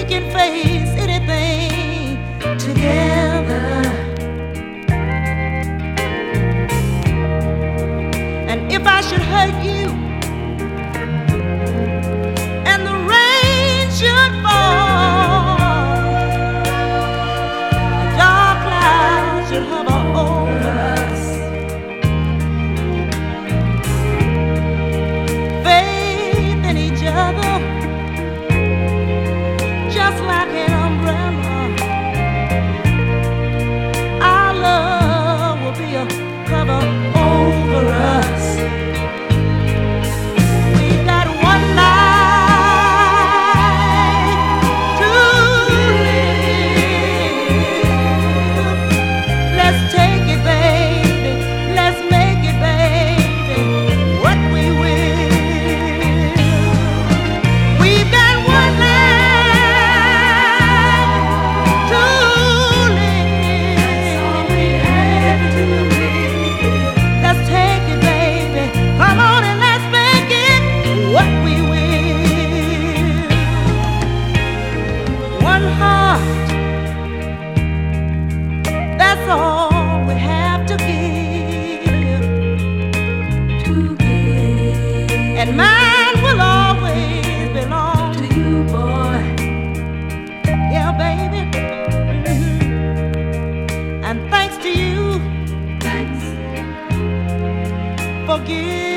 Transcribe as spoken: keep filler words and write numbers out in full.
can face anything together. And if I should hurt you and the rain should fall, a dark cloud should hover over us, faith in each other just like an umbrella, our love will be a cover over us. We've got one life to live. Let's take it, baby. Let's make it, baby, what we will. We've got one life to live. Let's take it, baby. Come on and let's make it what we will. One heart, that's all we have to give. To give. And mine will always belong to you, boy. Yeah, baby. Mhm. And thanks to you, thanks for giving.